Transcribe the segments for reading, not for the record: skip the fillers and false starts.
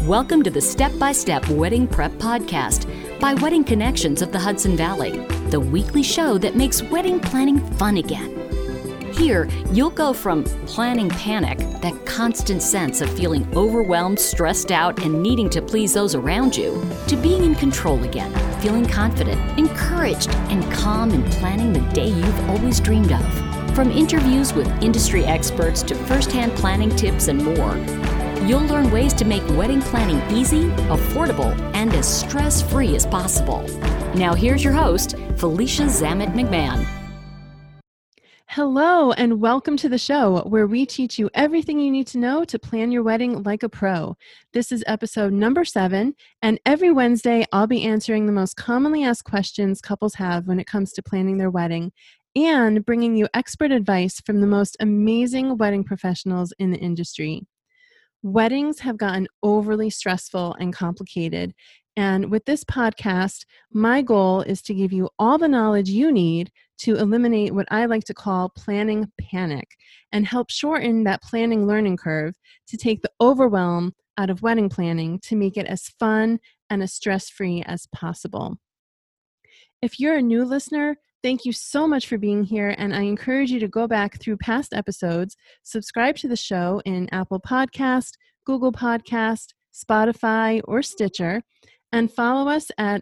Welcome to the Step-by-Step Wedding Prep Podcast by Wedding Connections of the Hudson Valley, the weekly show that makes wedding planning fun again. Here, you'll go from planning panic, that constant sense of feeling overwhelmed, stressed out, and needing to please those around you, to being in control again, feeling confident, encouraged, and calm in planning the day you've always dreamed of. From interviews with industry experts to first-hand planning tips and more, you'll learn ways to make wedding planning easy, affordable, and as stress-free as possible. Now here's your host, Felicia Zamet McMahon. Hello, and welcome to the show where we teach you everything you need to know to plan your wedding like a pro. This is episode number 7, and every Wednesday I'll be answering the most commonly asked questions couples have when it comes to planning their wedding and bringing you expert advice from the most amazing wedding professionals in the industry. Weddings have gotten overly stressful and complicated, and with this podcast, my goal is to give you all the knowledge you need to eliminate what I like to call planning panic and help shorten that planning learning curve to take the overwhelm out of wedding planning to make it as fun and as stress-free as possible. If you're a new listener, thank you so much for being here, and I encourage you to go back through past episodes, subscribe to the show in Apple Podcast, Google Podcast, Spotify, or Stitcher, and follow us at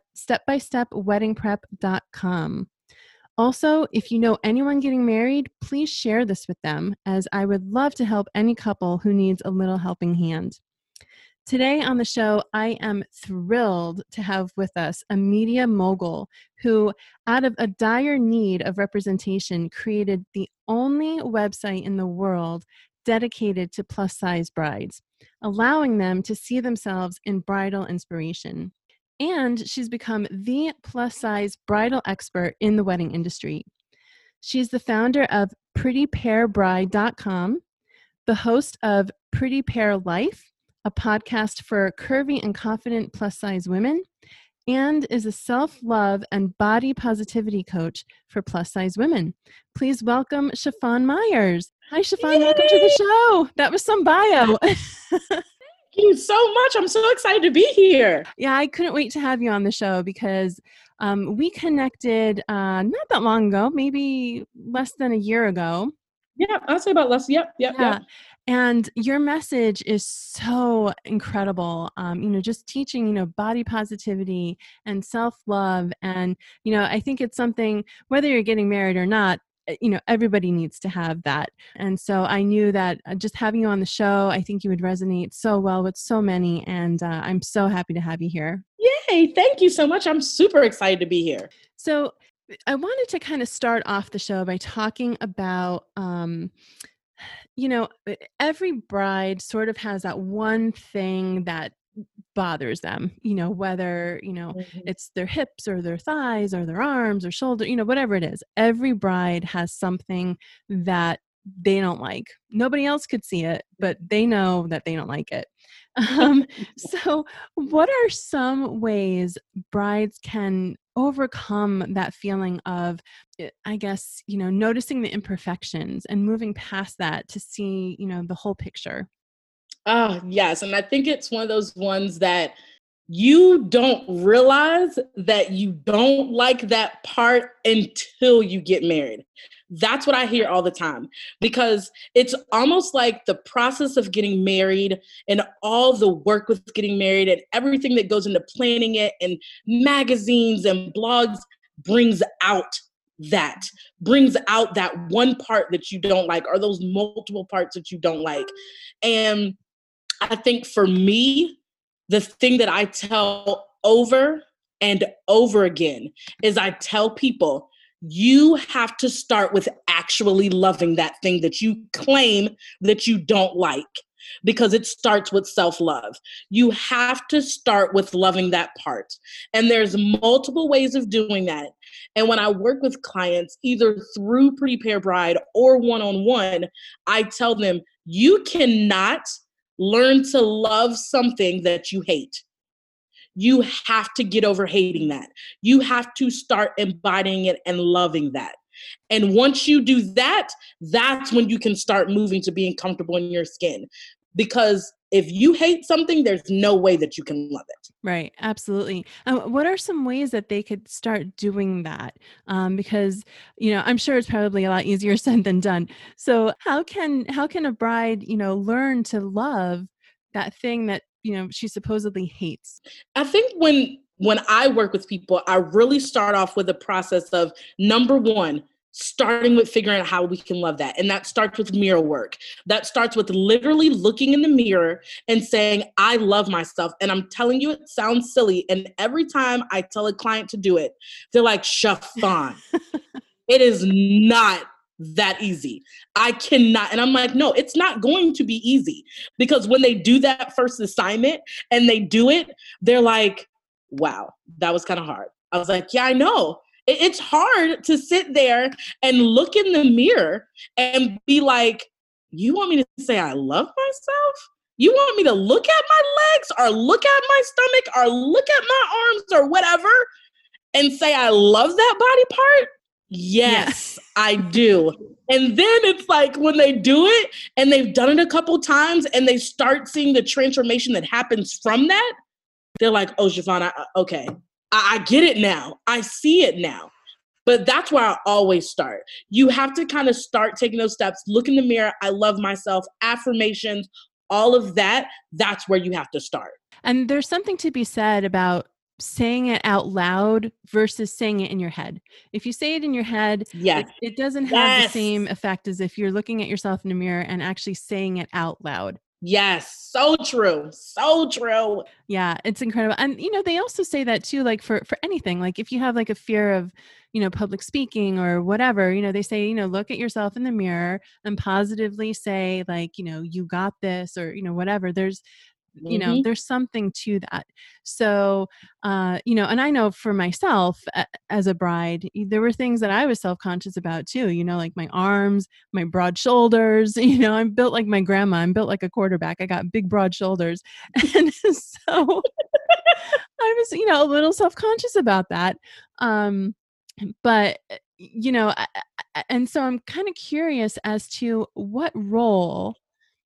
stepbystepweddingprep.com. Also, if you know anyone getting married, please share this with them, as I would love to help any couple who needs a little helping hand. Today on the show, I am thrilled to have with us a media mogul who, out of a dire need of representation, created the only website in the world dedicated to plus-size brides, allowing them to see themselves in bridal inspiration. And she's become the plus-size bridal expert in the wedding industry. She's the founder of PrettyPearBride.com, the host of Pretty Pear Life, a podcast for curvy and confident plus-size women, and is a self-love and body positivity coach for plus-size women. Please welcome Chiffon Myers. Hi, Chiffon. Yay! Welcome to the show. That was some bio. Thank you so much. I'm so excited to be here. Yeah, I couldn't wait to have you on the show because we connected not that long ago, maybe less than a year ago. Yeah, I'll say about less. Yep. And your message is so incredible. Just teaching, body positivity and self-love. And, I think it's something, whether you're getting married or not, everybody needs to have that. And so I knew that just having you on the show, I think you would resonate so well with so many. And I'm so happy to have you here. Yay. Thank you so much. I'm super excited to be here. So I wanted to kind of start off the show by talking about, every bride sort of has that one thing that bothers them, whether, it's their hips or their thighs or their arms or shoulder, whatever it is. Every bride has something that they don't like. Nobody else could see it, but they know that they don't like it. So what are some ways brides can overcome that feeling of, I guess, noticing the imperfections and moving past that to see, the whole picture? Oh, yes. And I think it's one of those ones that you don't realize that you don't like that part until you get married. That's what I hear all the time, because it's almost like the process of getting married and all the work with getting married and everything that goes into planning it and magazines and blogs brings out that one part that you don't like, or those multiple parts that you don't like. And I think for me, the thing that I tell over and over again is I tell people, you have to start with actually loving that thing that you claim that you don't like, because it starts with self-love. You have to start with loving that part. And there's multiple ways of doing that. And when I work with clients, either through Pretty Pear Bride or one-on-one, I tell them, you cannot learn to love something that you hate. You have to get over hating that. You have to start embodying it and loving that. And once you do that, that's when you can start moving to being comfortable in your skin. because if you hate something, there's no way that you can love it. Right. Absolutely. What are some ways that they could start doing that? Because, I'm sure it's probably a lot easier said than done. So how can a bride, learn to love that thing that, she supposedly hates? I think when I work with people, I really start off with a process of, number one, starting with figuring out how we can love that. And that starts with mirror work. That starts with literally looking in the mirror and saying, I love myself. And I'm telling you, it sounds silly. And every time I tell a client to do it, they're like, Chiffon. It is not that easy. I cannot. And I'm like, no, it's not going to be easy, because when they do that first assignment and they do it, they're like, wow, that was kind of hard. I was like, yeah, I know. It's hard to sit there and look in the mirror and be like, you want me to say I love myself? You want me to look at my legs or look at my stomach or look at my arms or whatever and say I love that body part? Yes, I do. And then it's like when they do it and they've done it a couple times and they start seeing the transformation that happens from that, they're like, oh, Chiffon, okay. I get it now. I see it now. But that's where I always start. You have to kind of start taking those steps. Look in the mirror. I love myself. Affirmations, all of that. That's where you have to start. And there's something to be said about saying it out loud versus saying it in your head. If you say it in your head, yes, it doesn't have the same effect as if you're looking at yourself in the mirror and actually saying it out loud. Yes. So true. So true. Yeah. It's incredible. And, they also say that too, like for anything, like if you have like a fear of, public speaking or whatever, they say, look at yourself in the mirror and positively say like, you got this or, whatever. There's something to that. So, and I know for myself as a bride, there were things that I was self-conscious about too, like my arms, my broad shoulders, I'm built like my grandma. I'm built like a quarterback. I got big, broad shoulders. And so I was, a little self-conscious about that. But, and so I'm kind of curious as to what role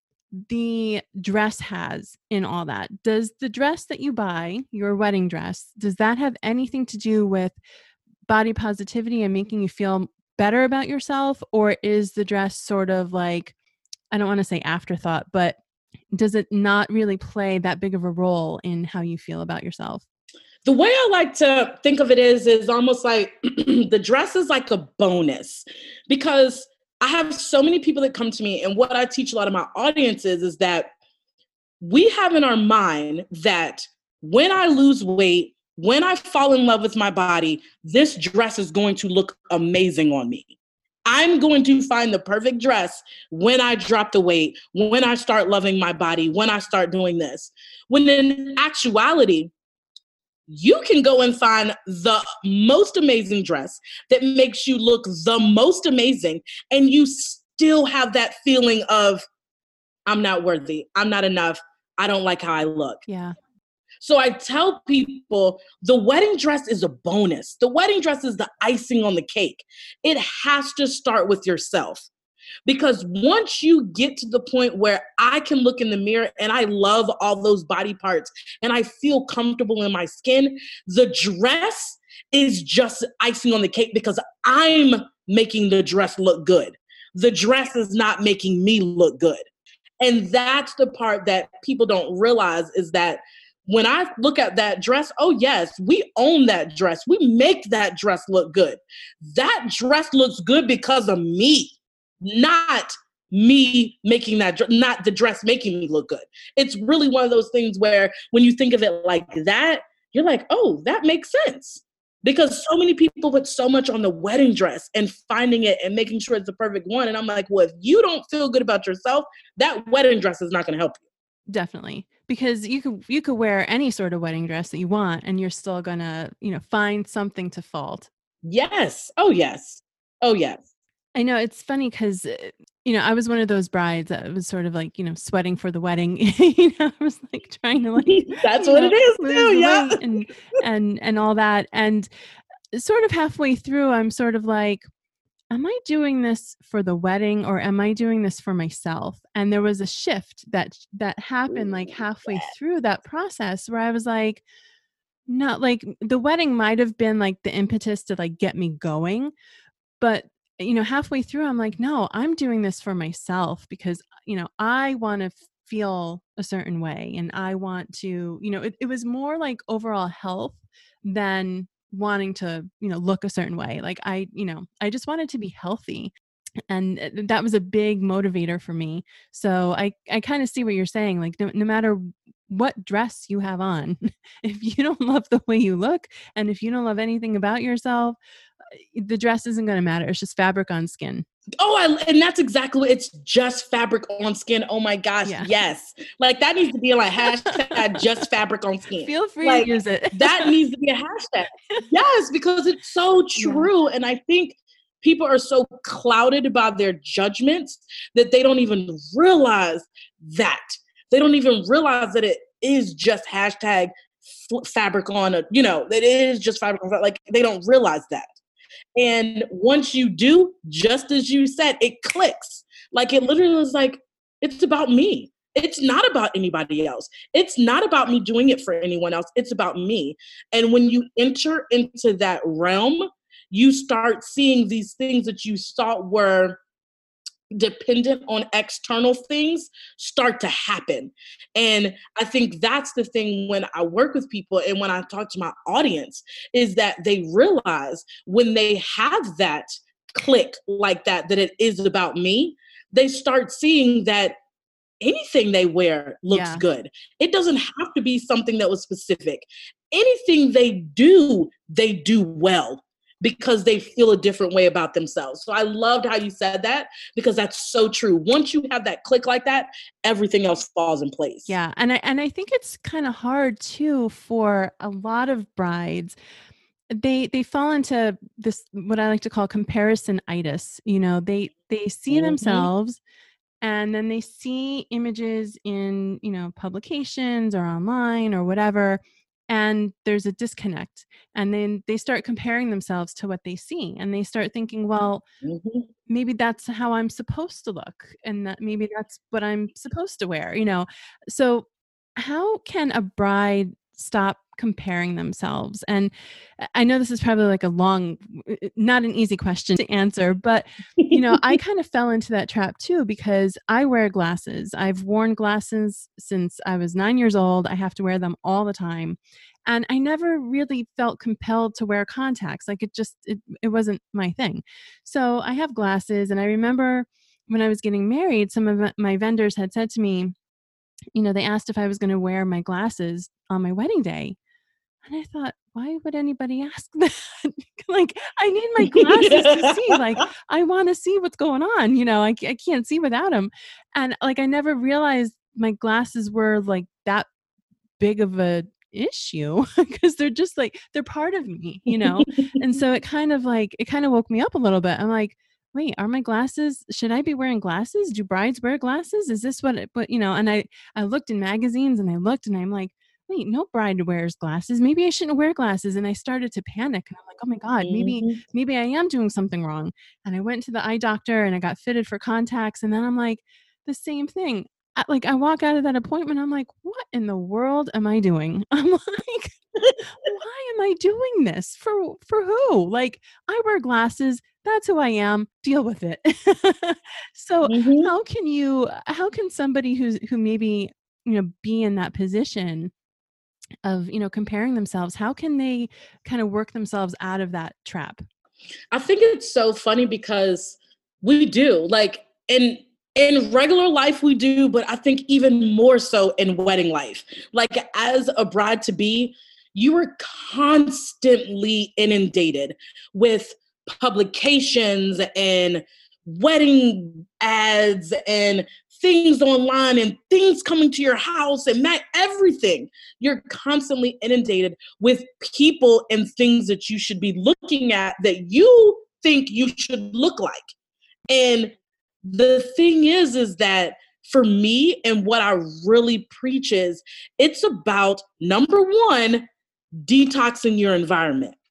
the dress has in all that. Does the dress that you buy, your wedding dress, does that have anything to do with body positivity and making you feel better about yourself? Or is the dress sort of like, I don't want to say afterthought, but does it not really play that big of a role in how you feel about yourself? The way I like to think of it is almost like the dress is like a bonus, because I have so many people that come to me, and what I teach a lot of my audiences is that we have in our mind that when I lose weight, when I fall in love with my body, this dress is going to look amazing on me. I'm going to find the perfect dress when I drop the weight, when I start loving my body, when I start doing this. When in actuality, you can go and find the most amazing dress that makes you look the most amazing, and you still have that feeling of, I'm not worthy, I'm not enough, I don't like how I look. Yeah. So I tell people the wedding dress is a bonus. The wedding dress is the icing on the cake. It has to start with yourself. Because once you get to the point where I can look in the mirror and I love all those body parts and I feel comfortable in my skin, the dress is just icing on the cake because I'm making the dress look good. The dress is not making me look good. And that's the part that people don't realize, is that when I look at that dress, oh yes, we own that dress. We make that dress look good. That dress looks good because of me. Not me making that, not the dress making me look good. It's really one of those things where when you think of it like that, you're like, oh, that makes sense. Because so many people put so much on the wedding dress and finding it and making sure it's the perfect one. And I'm like, well, if you don't feel good about yourself, that wedding dress is not going to help you. Definitely. Because you could wear any sort of wedding dress that you want and you're still going to, find something to fault. Yes. Oh, yes. Oh, yes. I know it's funny because, I was one of those brides that was sort of like, sweating for the wedding. I was like trying to that's what it is too. Yeah. And all that. And sort of halfway through, I'm sort of like, am I doing this for the wedding or am I doing this for myself? And there was a shift that happened like halfway through that process where I was like, not like the wedding might have been like the impetus to like get me going, but halfway through I'm like, no, I'm doing this for myself because I want to feel a certain way and I want to, it was more like overall health than wanting to, look a certain way. Like I just wanted to be healthy. And that was a big motivator for me. So I kind of see what you're saying. Like no matter what dress you have on, if you don't love the way you look and if you don't love anything about yourself, the dress isn't going to matter. It's just fabric on skin. And that's exactly what it's just fabric on skin. Oh my gosh. Yeah. Yes. Like that needs to be like hashtag just fabric on skin. Feel free to use it. That needs to be a hashtag. Yes, because it's so true. Yeah. And I think people are so clouded by their judgments that they don't even realize that. They don't even realize that it is just hashtag fabric on it is just fabric on, like they don't realize that. And once you do, just as you said, it clicks. Like it literally is like, it's about me. It's not about anybody else. It's not about me doing it for anyone else. It's about me. And when you enter into that realm, you start seeing these things that you thought were dependent on external things start to happen. And I think that's the thing when I work with people and when I talk to my audience is that they realize when they have that click like that it is about me, they start seeing that anything they wear looks good. It doesn't have to be something that was specific. Anything they do well, because they feel a different way about themselves. So I loved how you said that because that's so true. Once you have that click like that, everything else falls in place. Yeah. And I think it's kind of hard too for a lot of brides. They fall into this, what I like to call comparison-itis. They see themselves and then they see images in, publications or online or whatever. And there's a disconnect. And then they start comparing themselves to what they see. And they start thinking, well, maybe that's how I'm supposed to look. And that maybe that's what I'm supposed to wear, So how can a bride stop comparing themselves? And I know this is probably like a long, not an easy question to answer, but I kind of fell into that trap too, because I wear glasses. I've worn glasses since I was 9 years old. I have to wear them all the time. And I never really felt compelled to wear contacts. Like it wasn't my thing. So I have glasses. And I remember when I was getting married, some of my vendors had said to me, they asked if I was going to wear my glasses on my wedding day. And I thought, why would anybody ask that? Like, I need my glasses to see. Like, I want to see what's going on. I can't see without them. And like, I never realized my glasses were like that big of a issue because they're just like, they're part of me, And so it kind of woke me up a little bit. I'm like, wait, are my glasses, should I be wearing glasses? Do brides wear glasses? Is this and I looked in magazines and I'm like, wait, no bride wears glasses. Maybe I shouldn't wear glasses. And I started to panic and I'm like, oh my God, maybe I am doing something wrong. And I went to the eye doctor and I got fitted for contacts. And then I'm like, the same thing. I walk out of that appointment. I'm like, what in the world am I doing? I'm like, why am I doing this? For who? Like, I wear glasses. That's who I am. Deal with it. So how can somebody who maybe, be in that position of, comparing themselves, how can they kind of work themselves out of that trap? I think it's so funny because we do, like, in regular life we do, but I think even more so in wedding life. Like as a bride to be, you are constantly inundated with publications and wedding ads and things online and things coming to your house and everything. You're constantly inundated with people and things that you should be looking at that you think you should look like. And the thing is that for me and what I really preach is it's about, number one, detoxing your environment.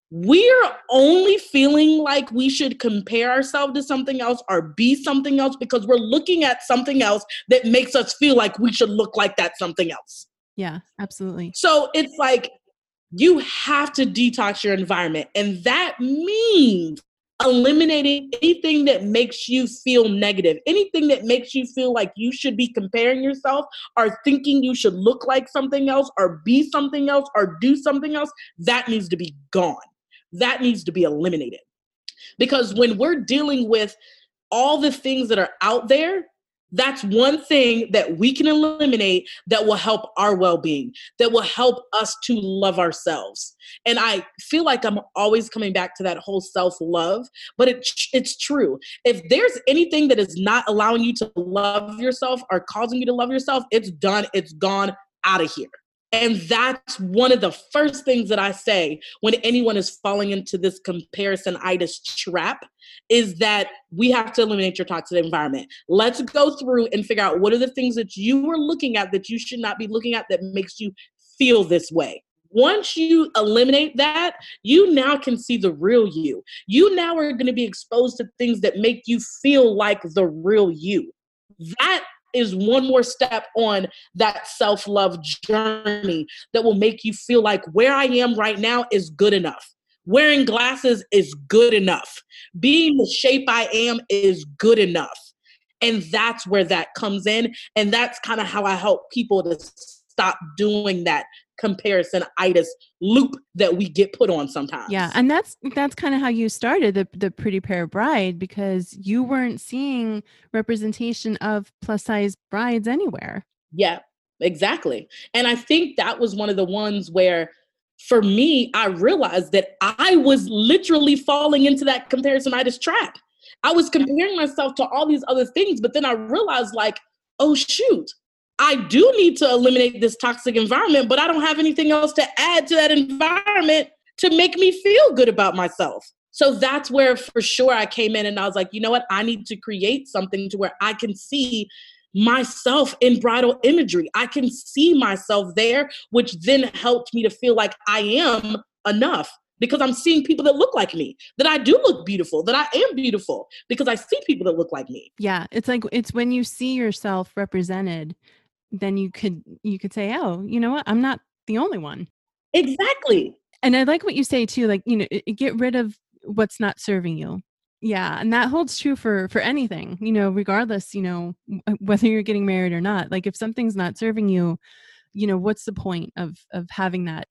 we're only feeling like we should compare ourselves to something else or be something else because we're looking at something else that makes us feel like we should look like that something else. Yeah, absolutely. So it's like you have to detox your environment. And that means eliminating anything that makes you feel negative, anything that makes you feel like you should be comparing yourself or thinking you should look like something else or be something else or do something else. That needs to be gone. That needs to be eliminated. Because when we're dealing with all the things that are out there, that's one thing that we can eliminate that will help our well-being, that will help us to love ourselves. And I feel like I'm always coming back to that whole self-love, but it's true. If there's anything that is not allowing you to love yourself or causing you to love yourself, it's done, it's gone, out of here. And that's one of the first things that I say when anyone is falling into this comparison-itis trap is that we have to eliminate your toxic environment. Let's go through and figure out what are the things that you are looking at that you should not be looking at that makes you feel this way. Once you eliminate that, you now can see the real you. You now are going to be exposed to things that make you feel like the real you. That is one more step on that self-love journey that will make you feel like where I am right now is good enough. Wearing glasses is good enough. Being the shape I am is good enough. And that's where that comes in. And that's kind of how I help people to stop doing that comparison-itis loop that we get put on sometimes. Yeah. And that's kind of how you started the Pretty Pair Bride, because you weren't seeing representation of plus size brides anywhere. Yeah, exactly. And I think that was one of the ones where, for me, I realized that I was literally falling into that comparison-itis trap. I was comparing myself to all these other things, but then I realized like, oh shoot, I do need to eliminate this toxic environment, but I don't have anything else to add to that environment to make me feel good about myself. So that's where for sure I came in and I was like, you know what? I need to create something to where I can see myself in bridal imagery. I can see myself there, which then helped me to feel like I am enough because I'm seeing people that look like me, that I do look beautiful, that I am beautiful because I see people that look like me. Yeah. It's when you see yourself represented, then you could say, oh, you know what? I'm not the only one. Exactly. And I like what you say too, like, get rid of what's not serving you. Yeah. And that holds true for anything, regardless, whether you're getting married or not. Like if something's not serving you, what's the point of having that,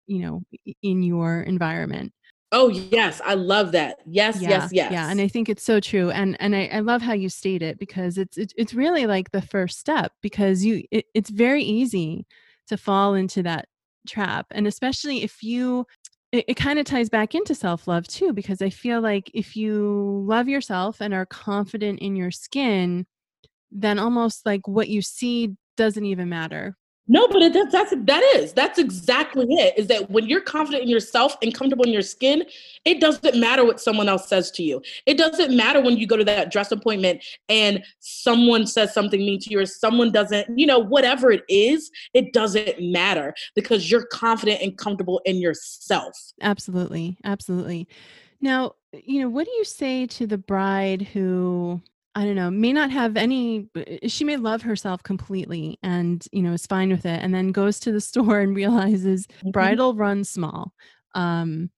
in your environment? Oh, yes. I love that. Yes, yes. Yeah. And I think it's so true. And I love how you state it because it's really like the first step because it's very easy to fall into that trap. And especially if it kind of ties back into self-love too, because I feel like if you love yourself and are confident in your skin, then almost like what you see doesn't even matter. No, but that's exactly it, is that when you're confident in yourself and comfortable in your skin, it doesn't matter what someone else says to you. It doesn't matter when you go to that dress appointment and someone says something mean to you or someone doesn't, whatever it is, it doesn't matter because you're confident and comfortable in yourself. Absolutely. Absolutely. Now, what do you say to the bride who, I don't know, may not have she may love herself completely and, is fine with it. And then goes to the store and realizes bridal runs small. And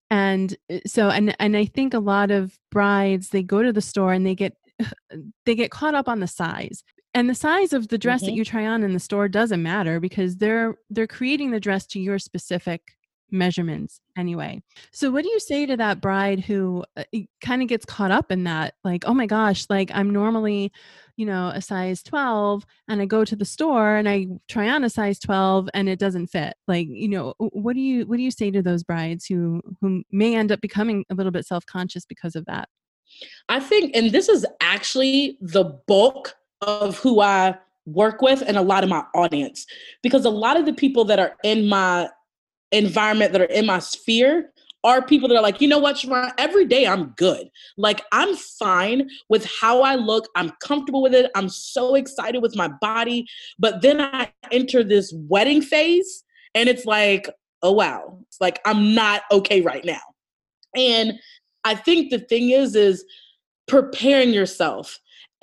I think a lot of brides, they go to the store and they get caught up on the size. And the size of the dress that you try on in the store doesn't matter because they're creating the dress to your specific measurements anyway. So what do you say to that bride who kind of gets caught up in that? Like, oh my gosh, like I'm normally, a size 12 and I go to the store and I try on a size 12 and it doesn't fit. Like, what do you say to those brides who may end up becoming a little bit self-conscious because of that? I think, and this is actually the bulk of who I work with and a lot of my audience, because a lot of the people that are in my environment, that are in my sphere, are people that are like, you know what, Shamara, every day I'm good. Like I'm fine with how I look. I'm comfortable with it. I'm so excited with my body. But then I enter this wedding phase and it's like, oh wow, it's like I'm not okay right now. And I think the thing is preparing yourself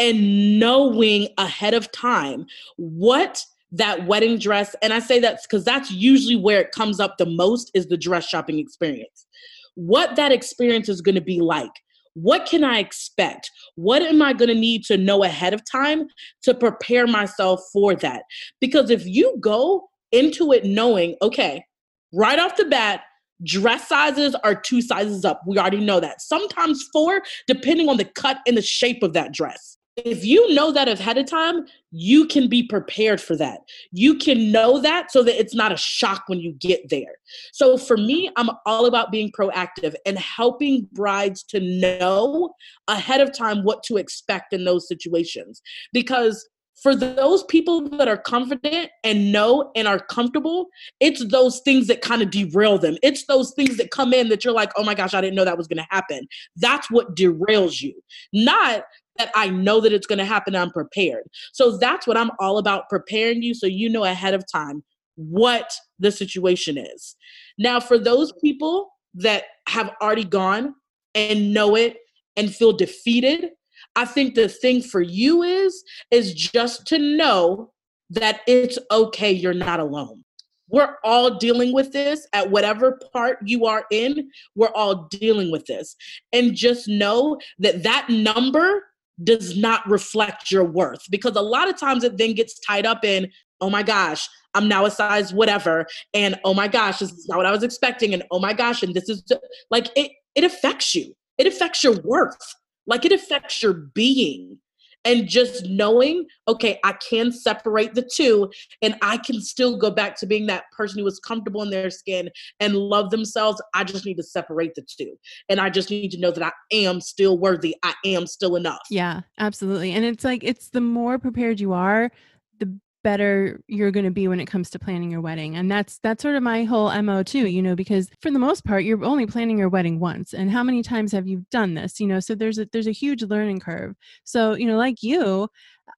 and knowing ahead of time what that wedding dress, and I say that because that's usually where it comes up the most, is the dress shopping experience. What that experience is going to be like. What can I expect? What am I going to need to know ahead of time to prepare myself for that? Because if you go into it knowing, okay, right off the bat, dress sizes are 2 sizes up. We already know that. Sometimes 4, depending on the cut and the shape of that dress. If you know that ahead of time, you can be prepared for that. You can know that so that it's not a shock when you get there. So for me, I'm all about being proactive and helping brides to know ahead of time what to expect in those situations. Because for those people that are confident and know and are comfortable, it's those things that kind of derail them. It's those things that come in that you're like, oh my gosh, I didn't know that was going to happen. That's what derails you. Not that I know that it's going to happen, I'm prepared. So that's what I'm all about, preparing you so you know ahead of time what the situation is. Now, for those people that have already gone and know it and feel defeated, I think the thing for you is just to know that it's okay, you're not alone. We're all dealing with this at whatever part you are in. We're all dealing with this. And just know that that number does not reflect your worth, because a lot of times it then gets tied up in, oh my gosh, I'm now a size whatever. And oh my gosh, this is not what I was expecting. And oh my gosh, and this is like, it affects you. It affects your worth. Like it affects your being. And just knowing, okay, I can separate the two and I can still go back to being that person who was comfortable in their skin and love themselves. I just need to separate the two. And I just need to know that I am still worthy. I am still enough. Yeah, absolutely. And it's like, it's the more prepared you are, the better you're going to be when it comes to planning your wedding. And that's sort of my whole MO too, because for the most part, you're only planning your wedding once. And how many times have you done this? So there's a huge learning curve. So, like you,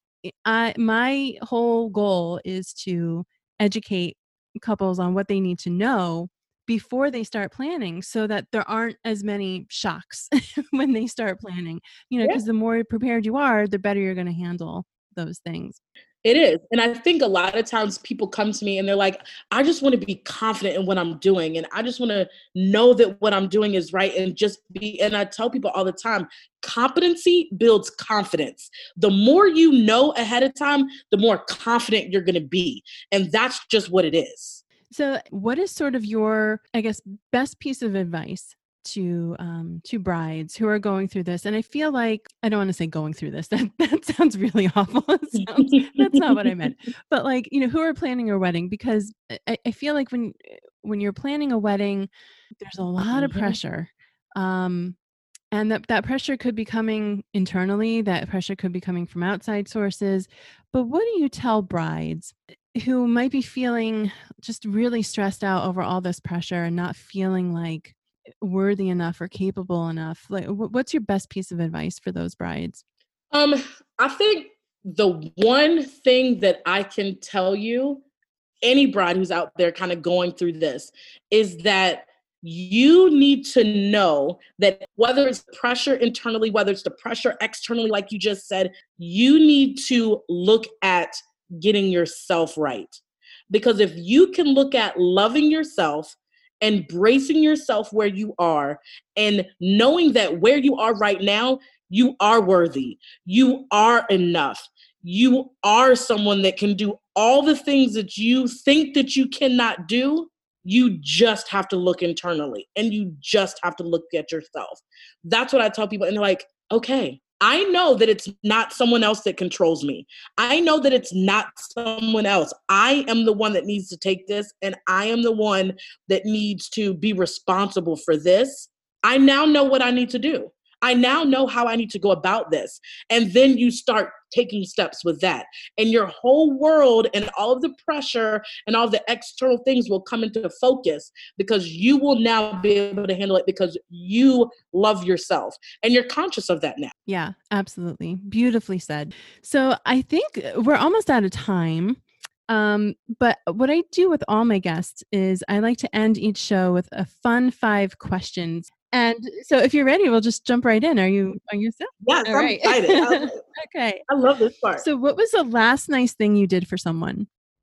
my whole goal is to educate couples on what they need to know before they start planning, so that there aren't as many shocks when they start planning, because the more prepared you are, the better you're going to handle those things. It is. And I think a lot of times people come to me and they're like, I just want to be confident in what I'm doing. And I just want to know that what I'm doing is right and just be, and I tell people all the time, competency builds confidence. The more you know ahead of time, the more confident you're going to be. And that's just what it is. So what is sort of your, I guess, best piece of advice to brides who are going through this? And I feel like, I don't want to say going through this, that sounds really awful. That's not what I meant. But like, who are planning a wedding, because I feel like when you're planning a wedding, there's a lot of pressure. And that pressure could be coming internally, that pressure could be coming from outside sources. But what do you tell brides who might be feeling just really stressed out over all this pressure and not feeling like worthy enough or capable enough? Like, what's your best piece of advice for those brides? I think the one thing that I can tell you, any bride who's out there kind of going through this, is that you need to know that whether it's pressure internally, whether it's the pressure externally, like you just said, you need to look at getting yourself right. Because if you can look at loving yourself, embracing yourself where you are, and knowing that where you are right now, you are worthy, you are enough, you are someone that can do all the things that you think that you cannot do, you just have to look internally and you just have to look at yourself. That's what I tell people. And they're like, okay, I know that it's not someone else that controls me. I know that it's not someone else. I am the one that needs to take this, and I am the one that needs to be responsible for this. I now know what I need to do. I now know how I need to go about this. And then you start taking steps with that. And your whole world and all of the pressure and all the external things will come into focus, because you will now be able to handle it because you love yourself and you're conscious of that now. Yeah, absolutely. Beautifully said. So I think we're almost out of time. But what I do with all my guests is I like to end each show with a fun 5 questions. And so if you're ready, we'll just jump right in. Are you set? Yes, All I'm right. excited. Okay. I love this part. So what was the last nice thing you did for someone?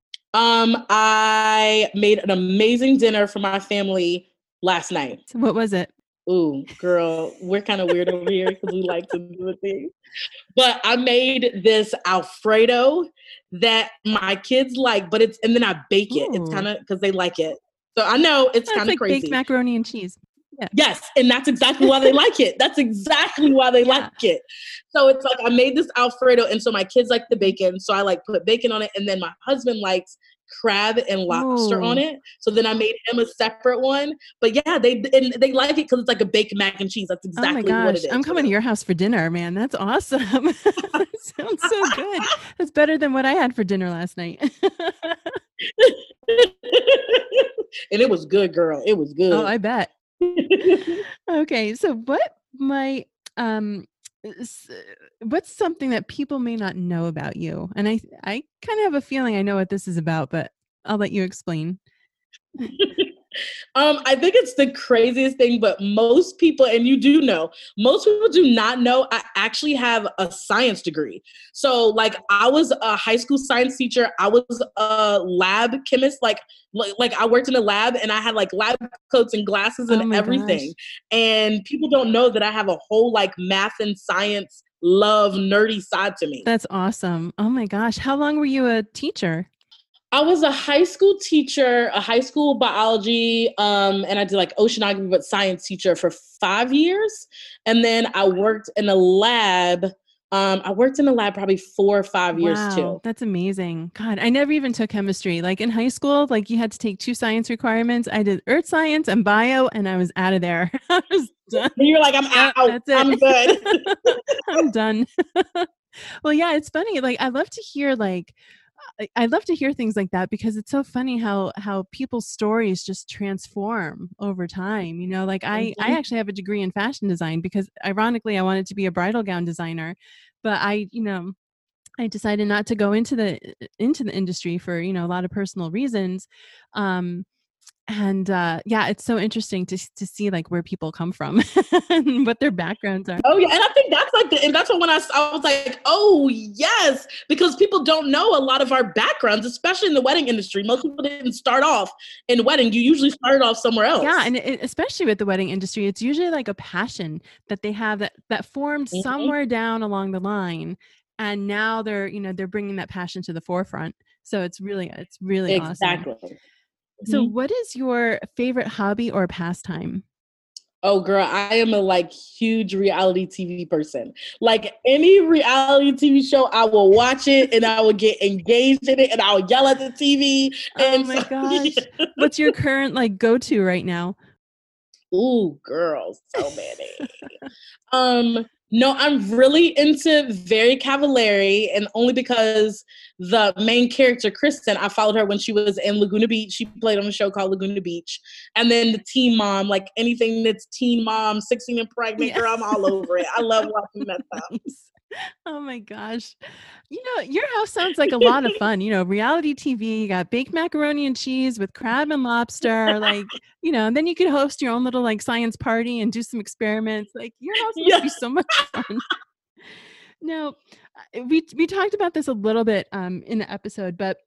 I made an amazing dinner for my family last night. So what was it? Ooh, girl, we're kind of weird over here because we like to do things. But I made this Alfredo that my kids like, and then I bake it. It's Ooh. kind of because they like it. So I know it's kind of like crazy. Baked macaroni and cheese. Yeah. Yes, and that's exactly why they like it. That's exactly why they like it. So it's like I made this Alfredo, and so my kids like the bacon, so I like put bacon on it, and then my husband likes crab and lobster on it. So then I made him a separate one. But yeah, they like it because it's like a baked mac and cheese. That's exactly what it is. I'm coming to your house for dinner, man. That's awesome. That sounds so good. That's better than what I had for dinner last night. And it was good, girl. It was good. Oh, I bet. Okay, so what might what's something that people may not know about you? And I kind of have a feeling I know what this is about, but I'll let you explain. I think it's the craziest thing, but most people, and you do know, most people do not know I actually have a science degree. So like I was a high school science teacher. I was a lab chemist. Like I worked in a lab and I had like lab coats and glasses and everything. Gosh. And people don't know that I have a whole like math and science love nerdy side to me. That's awesome. Oh my gosh. How long were you a teacher? I was a high school teacher, a high school biology, and I did like oceanography, but science teacher for 5 years. And then I worked in a lab. Probably 4 or 5 years too. That's amazing. God, I never even took chemistry. Like in high school, like you had to take 2 science requirements. I did earth science and bio, and I was out of there. I was done. And you're like, I'm out. That's it. I'm good. I'm done. Well, yeah, it's funny. Like I love to hear things like that because it's so funny how people's stories just transform over time. You know, like I actually have a degree in fashion design because ironically I wanted to be a bridal gown designer, but I decided not to go into the industry for, a lot of personal reasons. And it's so interesting to see like where people come from and what their backgrounds are. Oh yeah, and I think that's when I was like, oh yes, because people don't know a lot of our backgrounds, especially in the wedding industry. Most people didn't start off in wedding. You usually started off somewhere else. Yeah, and especially with the wedding industry, it's usually like a passion that they have that formed somewhere down along the line, and now they're bringing that passion to the forefront. So it's really exactly. Awesome. So what is your favorite hobby or pastime? Oh girl, I am a huge reality TV person. Like any reality TV show, I will watch it and I will get engaged in it and I'll yell at the TV. Oh my gosh. Yeah. What's your current go-to right now? Ooh, girl, so many. No, I'm really into Very Cavallari, and only because the main character, Kristen, I followed her when she was in Laguna Beach. She played on a show called Laguna Beach. And then the Teen Mom, like anything that's Teen Mom, 16 and pregnant, girl, I'm all over it. I love watching that stuff. Nice. Oh my gosh. Your house sounds like a lot of fun. Reality TV, you got baked macaroni and cheese with crab and lobster, and then you could host your own little science party and do some experiments. Like your house must be so much fun. Now, we talked about this a little bit in the episode, but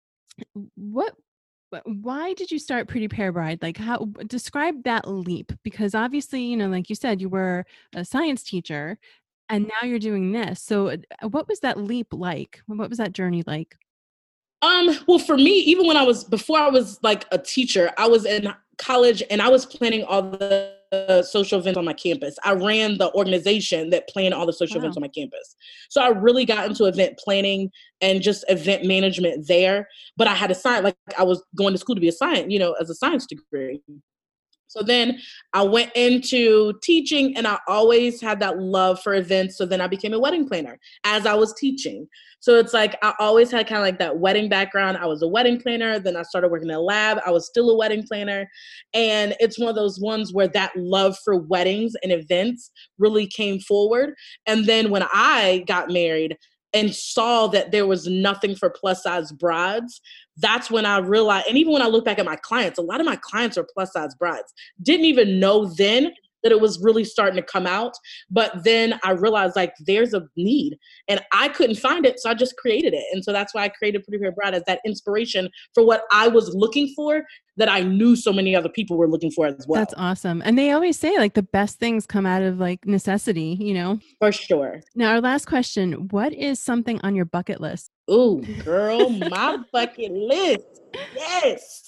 why did you start Pretty Pear Bride? Like how describe that leap? Because obviously, like you said, you were a science teacher. And now you're doing this. So what was that leap like? What was that journey like? Well, for me, before I was like a teacher, I was in college and I was planning all the social events on my campus. I ran the organization that planned all the social events on my campus. So I really got into event planning and just event management there. But I had a science, I was going to school to be a science, as a science degree. So then I went into teaching and I always had that love for events. So then I became a wedding planner as I was teaching. So it's I always had kind of that wedding background. I was a wedding planner. Then I started working in a lab. I was still a wedding planner. And it's one of those ones where that love for weddings and events really came forward. And then when I got married and saw that there was nothing for plus size brides, that's when I realized, and even when I look back at my clients, a lot of my clients are plus size brides. Didn't even know then that it was really starting to come out. But then I realized like there's a need and I couldn't find it. So I just created it. And so that's why I created Pretty Paired Bride as that inspiration for what I was looking for that I knew so many other people were looking for as well. That's awesome. And they always say like the best things come out of like necessity, you know? For sure. Now, our last question, what is something on your bucket list? Ooh, girl, my bucket list. Yes.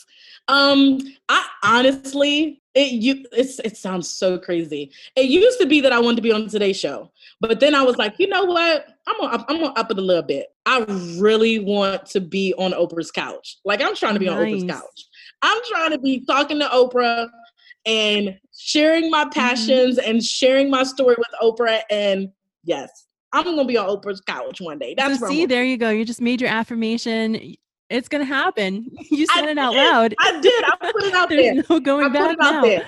I honestly, it sounds so crazy. It used to be that I wanted to be on the Today Show, but then I was like, you know what? I'm gonna up it a little bit. I really want to be on Oprah's couch. Like I'm trying to be on Oprah's couch. I'm trying to be talking to Oprah and sharing my passions and sharing my story with Oprah. And yes, I'm going to be on Oprah's couch one day. That's so see, there you go. You just made your affirmation. It's going to happen. You said it out loud. I did. I put it out there. There's no going back now.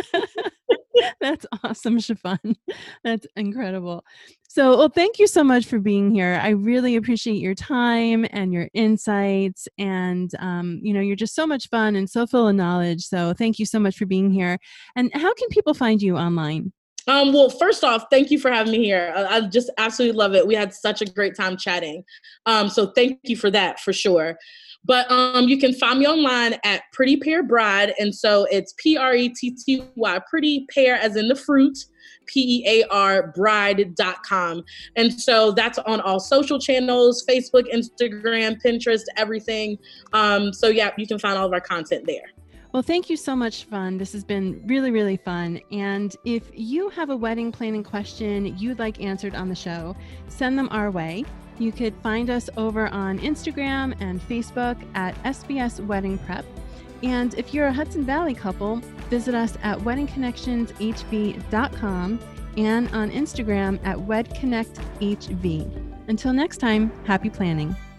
That's awesome, Chiffon. That's incredible. So, well, thank you so much for being here. I really appreciate your time and your insights. And, you're just so much fun and so full of knowledge. So thank you so much for being here. And how can people find you online? Well, first off, thank you for having me here. I just absolutely love it. We had such a great time chatting. So thank you for that, for sure. But you can find me online at Pretty Paired Bride. And so it's Pretty, Pretty Pear as in the fruit, PEAR bride.com. And so that's on all social channels, Facebook, Instagram, Pinterest, everything. So yeah, you can find all of our content there. Well, thank you so much, Chiffon. This has been really, really fun. And if you have a wedding planning question you'd like answered on the show, send them our way. You could find us over on Instagram and Facebook at SBS Wedding Prep. And if you're a Hudson Valley couple, visit us at weddingconnectionshv.com and on Instagram at wedconnecthv. Until next time, happy planning.